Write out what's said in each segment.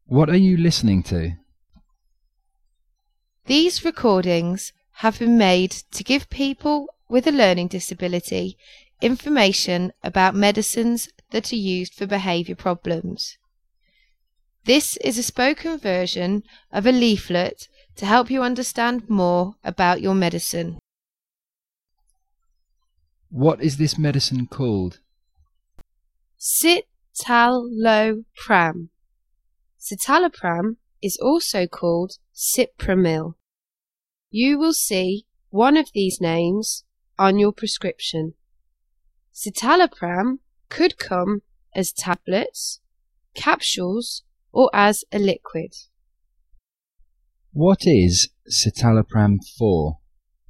What are you listening to? These recordings have been made to give people with a learning disability information about medicines that are used for behaviour problems. This is a spoken version of a leaflet to help you understand more about your medicine. What is this medicine called? Citalopram. Citalopram is also called Cipramil. You will see one of these names on your prescription. Citalopram could come as tablets, capsules, or as a liquid. What is citalopram for?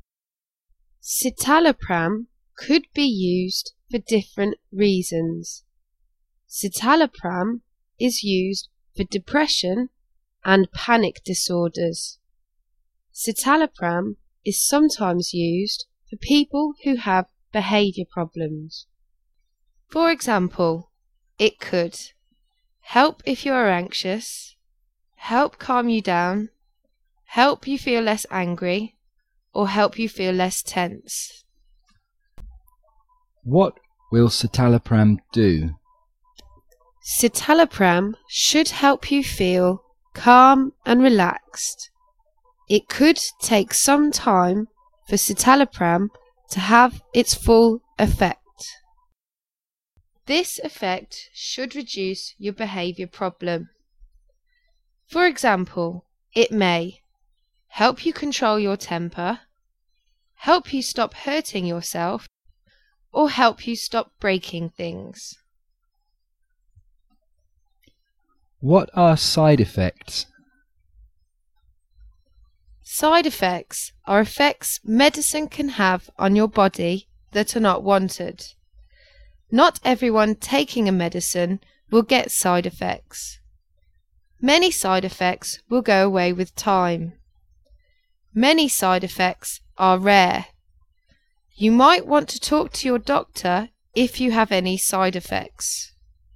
Citalopram could be used for different reasons. Citalopram is used for depression and panic disorders. Citalopram is sometimes used for people who have behaviour problems. For example, it could help if you are anxious, help calm you down, help you feel less angry, or help you feel less tense. What will citalopram do? Citalopram should help you feel calm and relaxed. It could take some time for citalopram to have its full effect. This effect should reduce your behaviour problem. For example, it may help you control your temper, help you stop hurting yourself, or help you stop breaking things. What are side effects? Side effects are effects medicine can have on your body that are not wanted. Not everyone taking a medicine will get side effects. Many side effects will go away with time. Many side effects are rare. You might want to talk to your doctor if you have any side effects.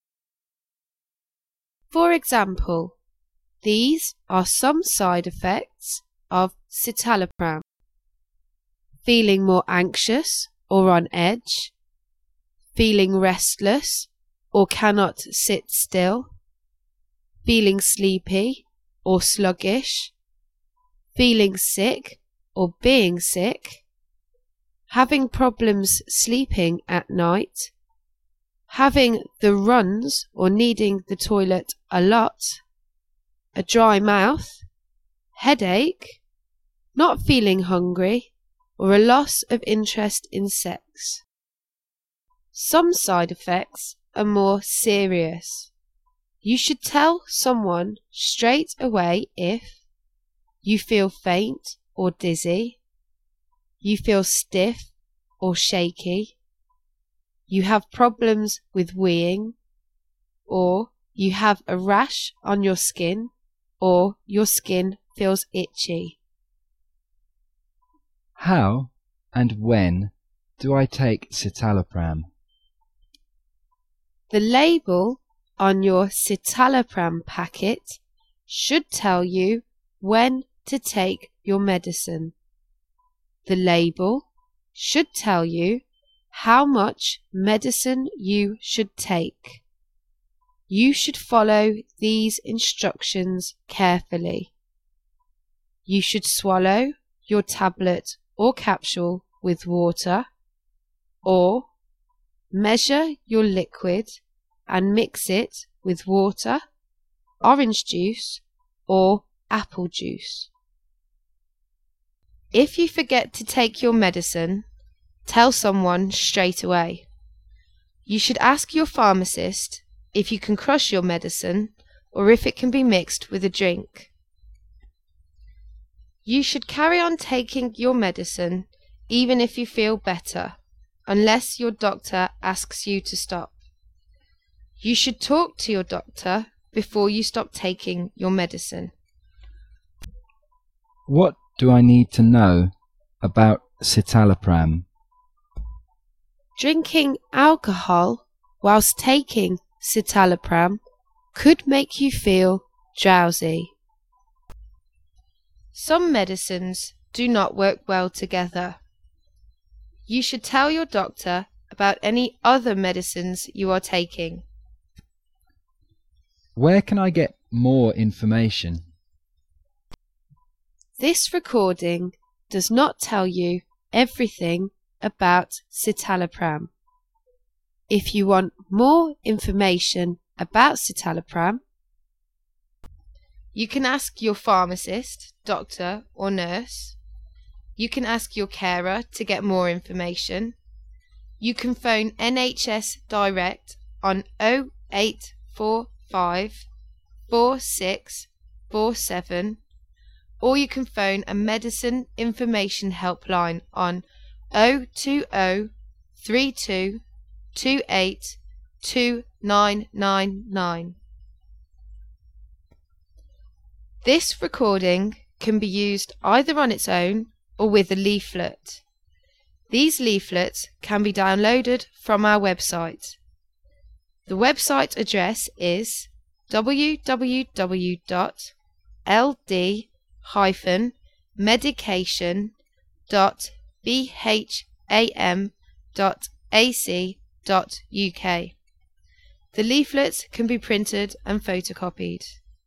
For example, these are some side effects of citalopram: feeling more anxious or on edge, feeling restless or cannot sit still, feeling sleepy or sluggish, feeling sick or being sick, having problems sleeping at night, having the runs or needing the toilet a lot, a dry mouth, headache, not feeling hungry, or a loss of interest in sex. Some side effects are more serious. You should tell someone straight away if you feel faint or dizzy, you feel stiff or shaky, you have problems with weeing, or you have a rash on your skin, or your skin feels itchy. How and when do I take citalopram? The label on your citalopram packet should tell you when to take your medicine. The label should tell you how much medicine you should take. You should follow these instructions carefully. You should swallow your tablet or capsule with water, or measure your liquid and mix it with water, orange juice, or apple juice. If you forget to take your medicine, tell someone straight away. You should ask your pharmacist if you can crush your medicine or if it can be mixed with a drink. You should carry on taking your medicine even if you feel better, unless your doctor asks you to stop. You should talk to your doctor before you stop taking your medicine. What do I need to know about citalopram? Drinking alcohol whilst taking citalopram could make you feel drowsy. Some medicines do not work well together. You should tell your doctor about any other medicines you are taking. Where can I get more information? This recording does not tell you everything about citalopram. If you want more information about citalopram, you can ask your pharmacist, doctor or nurse. You can ask your carer to get more information. You can phone NHS Direct on 0845 4647, or you can phone a medicine information helpline on 020 32 28 2999. This recording can be used either on its own or with a leaflet. These leaflets can be downloaded from our website. The website address is www.ld-medication.bham.ac.uk. The leaflets can be printed and photocopied.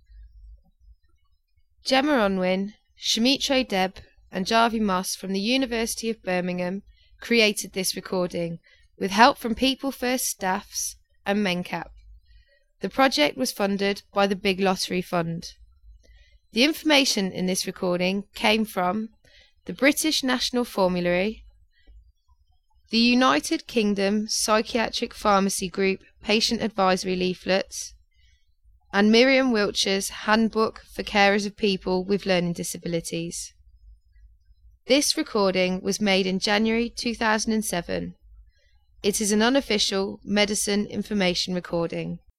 Gemma Unwin, Shamitre Deb and Jarvie Moss from the University of Birmingham created this recording with help from People First staffs and MENCAP. The project was funded by the Big Lottery Fund. The information in this recording came from the British National Formulary, the United Kingdom Psychiatric Pharmacy Group Patient Advisory Leaflets, and Miriam Wiltshire's Handbook for Carers of People with Learning Disabilities. This recording was made in January 2007. It is an unofficial medicine information recording.